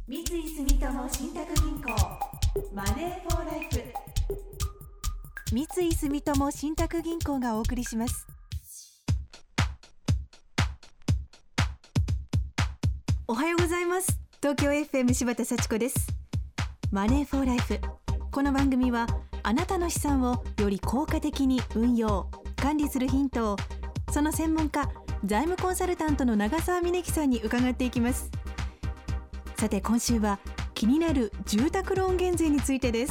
三井住友信託銀行マネーフォーライフ。三井住友信託銀行がお送りします。おはようございます。東京 FM 柴田幸子です。マネーフォーライフ。この番組はあなたの資産をより効果的に運用管理するヒントを、その専門家財務コンサルタントの長澤峰樹さんに伺っていきます。さて今週は気になる住宅ローン減税についてです。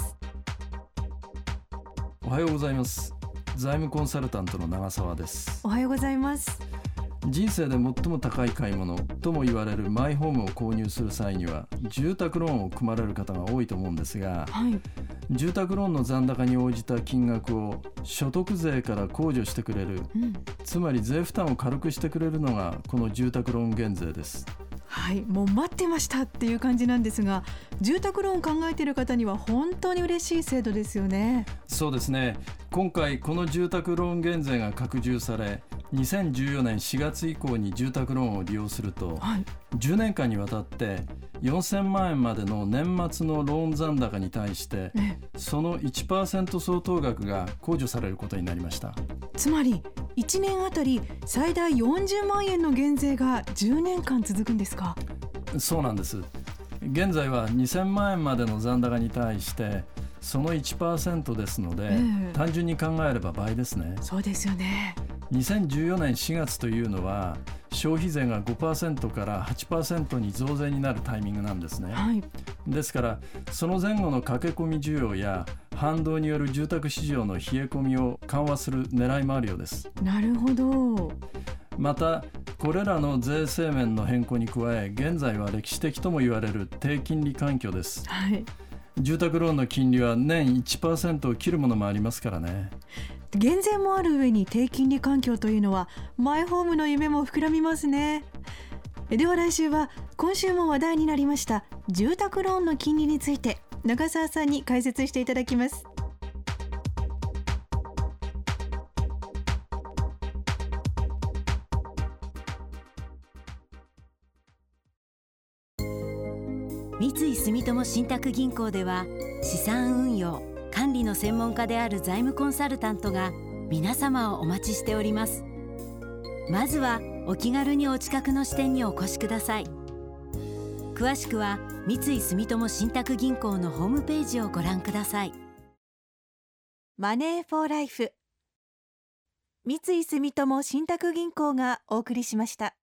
おはようございます。財務コンサルタントの長澤です。 おはようございます。 人生で最も高い買い物とも言われるマイホームを購入する際には住宅ローンを組まれる方が多いと思うんですが、住宅ローンの残高に応じた金額を所得税から控除してくれる、つまり税負担を軽くしてくれるのがこの住宅ローン減税です。 はい、もう待ってましたっていう感じなんですが、住宅ローンを考えている方には本当に嬉しい制度ですよね。 そうですね。今回この住宅ローン減税が拡充され、2014年4月以降に住宅ローンを利用すると、10年間にわたって4000万円までの年末のローン残高に対してその 1% 相当額が控除されることになりました。 つまり1年あたり最大40万円の減税が10年間続くんですか？ そうなんです。現在は2000万円までの残高に対してその 1% ですので、単純に考えれば倍ですね。 そうですよね。 2014年4月というのは消費税が 5% から 8% に増税になるタイミングなんですね。ですからその前後の駆け込み需要や反動による住宅市場の冷え込みを緩和する狙いもあるようです。 なるほど。 またこれらの税制面の変更に加え、現在は歴史的とも言われる低金利環境です。住宅ローンの金利は年 1% を切るものもありますからね。 減税もある上に低金利環境というのはマイホームの夢も膨らみますね。では来週は今週も話題になりました住宅ローンの金利について長澤さんに解説していただきます。 三井住友信託銀行では資産運用管理の専門家である財務コンサルタントが皆様をお待ちしております。まずはお気軽にお近くの支店にお越しください。詳しくは三井住友信託銀行のホームページをご覧ください。 マネーフォーライフ。三井住友信託銀行がお送りしました。